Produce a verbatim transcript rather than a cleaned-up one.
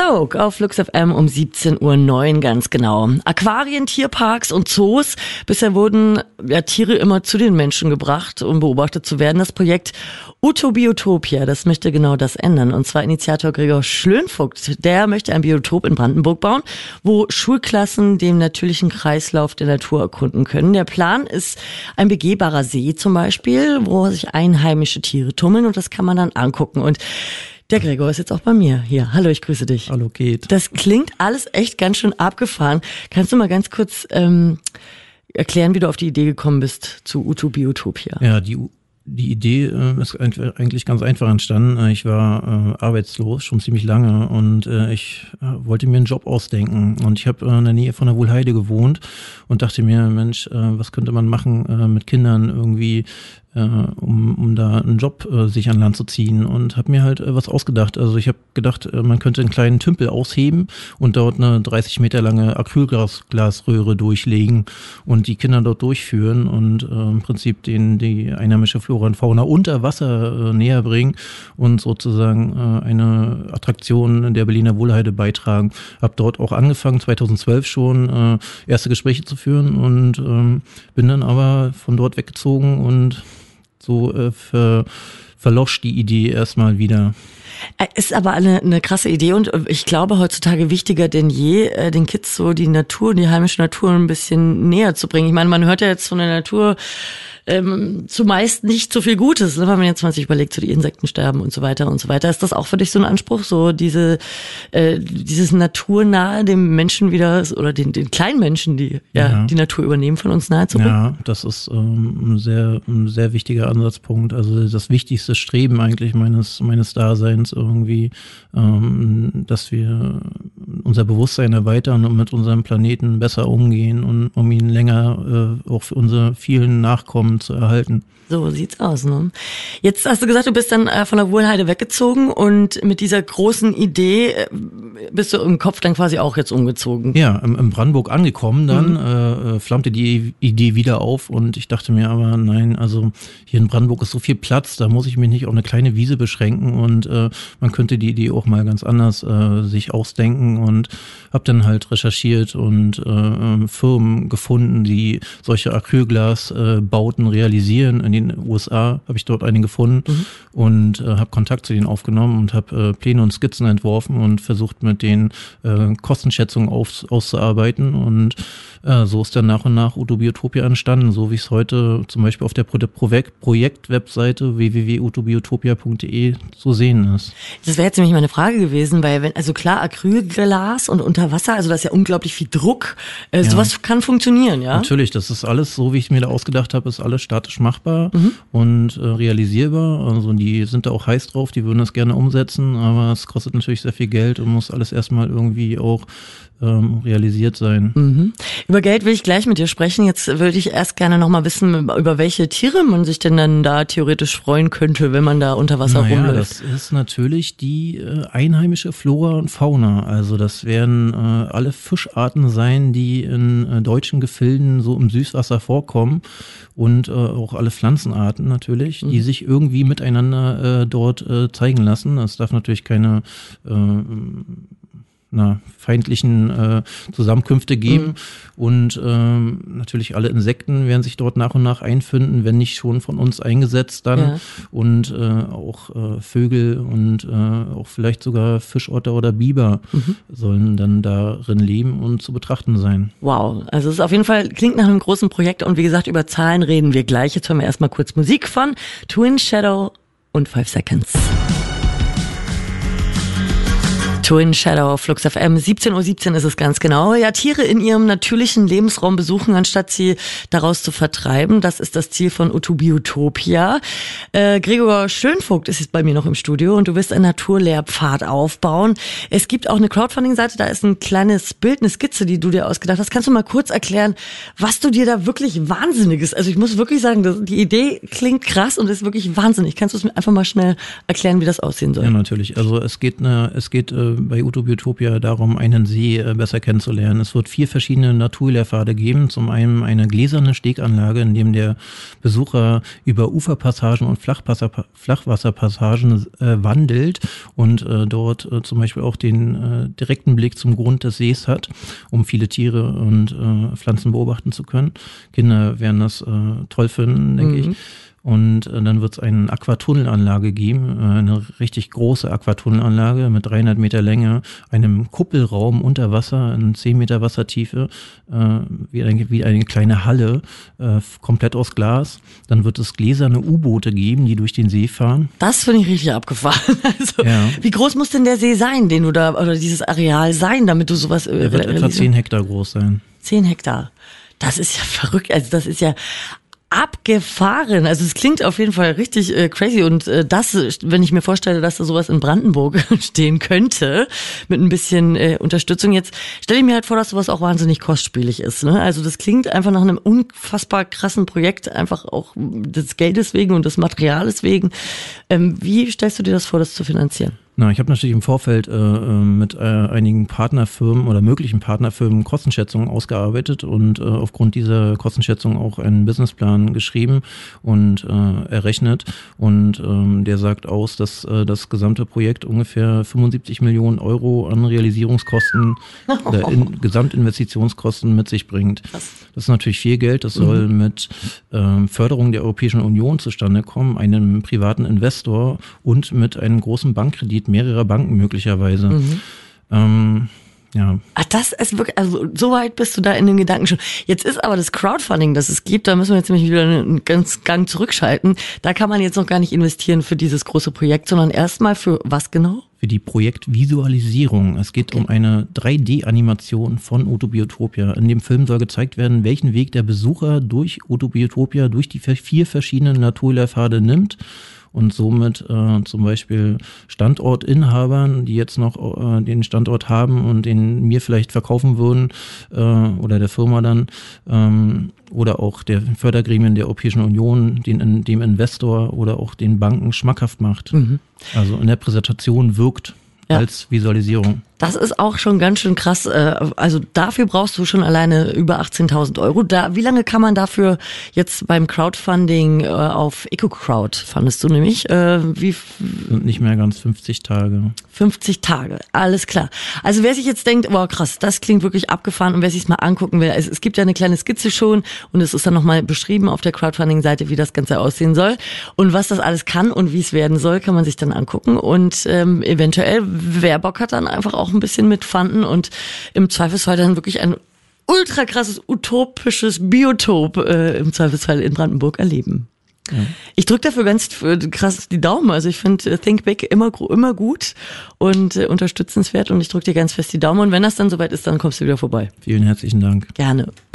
Joke auf Flux F M um siebzehn Uhr neun ganz genau. Aquarien, Tierparks und Zoos. Bisher wurden ja Tiere immer zu den Menschen gebracht, um beobachtet zu werden. Das Projekt Utobiotopia, das möchte genau das ändern. Und zwar Initiator Gregor Schlönvogt. Der möchte ein Biotop in Brandenburg bauen, wo Schulklassen den natürlichen Kreislauf der Natur erkunden können. Der Plan ist ein begehbarer See zum Beispiel, wo sich einheimische Tiere tummeln, und das kann man dann angucken. Und der Gregor ist jetzt auch bei mir hier. Hallo, ich grüße dich. Hallo, geht. Das klingt alles echt ganz schön abgefahren. Kannst du mal ganz kurz ähm, erklären, wie du auf die Idee gekommen bist zu Utobiotopia? Ja, die Die Idee äh, ist eigentlich ganz einfach entstanden. Ich war äh, arbeitslos, schon ziemlich lange, und äh, ich äh, wollte mir einen Job ausdenken. Und ich habe äh, in der Nähe von der Wuhlheide gewohnt und dachte mir, Mensch, äh, was könnte man machen äh, mit Kindern irgendwie, äh, um, um da einen Job äh, sich an Land zu ziehen, und habe mir halt äh, was ausgedacht. Also ich habe gedacht, äh, man könnte einen kleinen Tümpel ausheben und dort eine dreißig Meter lange Acrylglasröhre durchlegen und die Kinder dort durchführen und äh, im Prinzip den die einheimische Flora und Fauna unter Wasser äh, näher bringen und sozusagen äh, eine Attraktion der Berliner Wuhlheide beitragen. Hab dort auch angefangen, zweitausendzwölf schon äh, erste Gespräche zu führen, und ähm, bin dann aber von dort weggezogen, und so äh, ver, verlosch die Idee erstmal wieder. Ist aber eine, eine krasse Idee, und ich glaube heutzutage wichtiger denn je, den Kids so die Natur, die heimische Natur ein bisschen näher zu bringen. Ich meine, man hört ja jetzt von der Natur ähm, zumeist nicht so viel Gutes, ne? Wenn man jetzt mal sich überlegt, so die Insekten sterben und so weiter und so weiter. Ist das auch für dich so ein Anspruch, so diese äh, dieses Naturnahe dem Menschen wieder, oder den, den kleinen Menschen, die ja, ja die Natur übernehmen, von uns nahe zu bringen? Ja, das ist ähm, ein sehr ein sehr wichtiger Ansatzpunkt. Also das wichtigste Streben eigentlich meines meines Daseins irgendwie, ähm, dass wir unser Bewusstsein erweitern und mit unserem Planeten besser umgehen, und um ihn länger äh, auch für unsere vielen Nachkommen zu erhalten. So sieht's aus, ne? Jetzt hast du gesagt, du bist dann äh, von der Wuhlheide weggezogen, und mit dieser großen Idee äh, bist du im Kopf dann quasi auch jetzt umgezogen. Ja, im, im Brandenburg angekommen dann, mhm. äh, flammte die Idee wieder auf, und ich dachte mir aber, nein, also hier in Brandenburg ist so viel Platz, da muss ich mich nicht auf eine kleine Wiese beschränken, und äh, man könnte die Idee auch mal ganz anders äh, sich ausdenken, und habe dann halt recherchiert und äh, Firmen gefunden, die solche Acrylglas-Bauten äh, realisieren. In den U S A habe ich dort einen gefunden, mhm. und äh, habe Kontakt zu denen aufgenommen und habe äh, Pläne und Skizzen entworfen und versucht, mit denen äh, Kostenschätzungen auf, auszuarbeiten, und äh, so ist dann nach und nach Utobiotopia entstanden, so wie es heute zum Beispiel auf der Pro- Projekt-Webseite w w w punkt utobiotopia punkt d e zu sehen ist. Das wäre jetzt nämlich meine Frage gewesen, weil wenn, also klar, Acrylglas und unter Wasser, also da ist ja unglaublich viel Druck, äh, ja. Sowas kann funktionieren, ja? Natürlich, das ist alles, so wie ich mir da ausgedacht habe, ist alles statisch machbar mhm. und äh, realisierbar, also die sind da auch heiß drauf, die würden das gerne umsetzen, aber es kostet natürlich sehr viel Geld und muss alles erstmal irgendwie auch ähm, realisiert sein. Mhm. Über Geld will ich gleich mit dir sprechen. Jetzt würde ich erst gerne noch mal wissen, über welche Tiere man sich denn dann da theoretisch freuen könnte, wenn man da unter Wasser naja, rumläuft. Das ist natürlich die äh, einheimische Flora und Fauna. Also das werden äh, alle Fischarten sein, die in äh, deutschen Gefilden so im Süßwasser vorkommen, und äh, auch alle Pflanzenarten natürlich, mhm. die sich irgendwie miteinander äh, dort äh, zeigen lassen. Es darf natürlich keine äh, na, feindlichen äh, Zusammenkünfte geben, mhm. und ähm, natürlich alle Insekten werden sich dort nach und nach einfinden, wenn nicht schon von uns eingesetzt dann, ja. und äh, auch äh, Vögel und äh, auch vielleicht sogar Fischotter oder Biber mhm. sollen dann darin leben und zu betrachten sein. Wow, also es ist auf jeden Fall, klingt nach einem großen Projekt, und wie gesagt, über Zahlen reden wir gleich. Jetzt hören wir erstmal kurz Musik von Twin Shadow und Five Seconds. Twin Shadow, Flux F M, siebzehn Uhr siebzehn ist es ganz genau. Ja, Tiere in ihrem natürlichen Lebensraum besuchen, anstatt sie daraus zu vertreiben. Das ist das Ziel von Utobiotopia. Äh, Gregor Schlönvogt ist jetzt bei mir noch im Studio, und du wirst einen Naturlehrpfad aufbauen. Es gibt auch eine Crowdfunding-Seite, da ist ein kleines Bild, eine Skizze, die du dir ausgedacht hast. Kannst du mal kurz erklären, was du dir da wirklich Wahnsinniges, also ich muss wirklich sagen, die Idee klingt krass und ist wirklich wahnsinnig. Kannst du es mir einfach mal schnell erklären, wie das aussehen soll? Ja, natürlich. Also es geht, eine, es geht äh, bei Utobiotopia darum, einen See äh, besser kennenzulernen. Es wird vier verschiedene Naturlehrpfade geben. Zum einen eine gläserne Steganlage, in dem der Besucher über Uferpassagen und Flachwasser, Flachwasserpassagen äh, wandelt und äh, dort äh, zum Beispiel auch den äh, direkten Blick zum Grund des Sees hat, um viele Tiere und äh, Pflanzen beobachten zu können. Kinder werden das äh, toll finden, denke mhm. ich. Und äh, dann wird es eine Aquatunnelanlage geben, äh, eine richtig große Aquatunnelanlage mit dreihundert Meter Länge, einem Kuppelraum unter Wasser in zehn Meter Wassertiefe, äh, wie, eine, wie eine kleine Halle, äh, komplett aus Glas. Dann wird es gläserne U-Boote geben, die durch den See fahren. Das finde ich richtig abgefahren. Also, ja. Wie groß muss denn der See sein, den du da, oder dieses Areal sein, damit du sowas... Äh, der wird etwa zehn Hektar groß sein. Zehn Hektar. Das ist ja verrückt, also das ist ja... abgefahren. Also es klingt auf jeden Fall richtig äh, crazy und äh, das, wenn ich mir vorstelle, dass da sowas in Brandenburg stehen könnte, mit ein bisschen äh, Unterstützung. Jetzt stelle ich mir halt vor, dass sowas auch wahnsinnig kostspielig ist. Ne? Also das klingt einfach nach einem unfassbar krassen Projekt, einfach auch des Geldes wegen und des Materials wegen. Ähm, wie stellst du dir das vor, das zu finanzieren? Na, ich habe natürlich im Vorfeld äh, mit äh, einigen Partnerfirmen oder möglichen Partnerfirmen Kostenschätzungen ausgearbeitet und äh, aufgrund dieser Kostenschätzung auch einen Businessplan geschrieben und äh, errechnet. Und ähm, der sagt aus, dass äh, das gesamte Projekt ungefähr fünfundsiebzig Millionen Euro an Realisierungskosten oh. oder in, Gesamtinvestitionskosten mit sich bringt. Krass. Das ist natürlich viel Geld. Das soll mhm. mit äh, Förderung der Europäischen Union zustande kommen, einem privaten Investor und mit einem großen Bankkredit mehrerer Banken möglicherweise. Mhm. Ähm, ja. Ach, das ist wirklich, also so weit bist du da in den Gedanken schon. Jetzt ist aber das Crowdfunding, das es gibt, da müssen wir jetzt nämlich wieder einen ganz Gang zurückschalten. Da kann man jetzt noch gar nicht investieren für dieses große Projekt, sondern erstmal für was genau? Für die Projektvisualisierung. Es geht okay. um eine drei D-Animation von Utobiotopia. In dem Film soll gezeigt werden, welchen Weg der Besucher durch Utobiotopia, durch die vier verschiedenen Naturlehrpfade nimmt. Und somit äh, zum Beispiel Standortinhabern, die jetzt noch äh, den Standort haben und den mir vielleicht verkaufen würden äh, oder der Firma dann ähm, oder auch der Fördergremien der Europäischen Union, den, dem Investor oder auch den Banken schmackhaft macht. Mhm. Also in der Präsentation wirkt ja. als Visualisierung. Das ist auch schon ganz schön krass. Also dafür brauchst du schon alleine über achtzehntausend Euro. Da, wie lange kann man dafür jetzt beim Crowdfunding auf EcoCrowd, fandest du nämlich? Wie? Sind nicht mehr ganz fünfzig Tage. fünfzig Tage, alles klar. Also wer sich jetzt denkt, wow krass, das klingt wirklich abgefahren und wer sich es mal angucken will, es, es gibt ja eine kleine Skizze schon und es ist dann nochmal beschrieben auf der Crowdfunding-Seite, wie das Ganze aussehen soll und was das alles kann und wie es werden soll, kann man sich dann angucken und ähm, eventuell, wer Bock hat, dann einfach auch ein bisschen mitfanden und im Zweifelsfall dann wirklich ein ultra krasses, utopisches Biotop äh, im Zweifelsfall in Brandenburg erleben. Ja. Ich drücke dafür ganz krass die Daumen. Also ich finde Think Big immer immer gut und äh, unterstützenswert und ich drücke dir ganz fest die Daumen und wenn das dann soweit ist, dann kommst du wieder vorbei. Vielen herzlichen Dank. Gerne.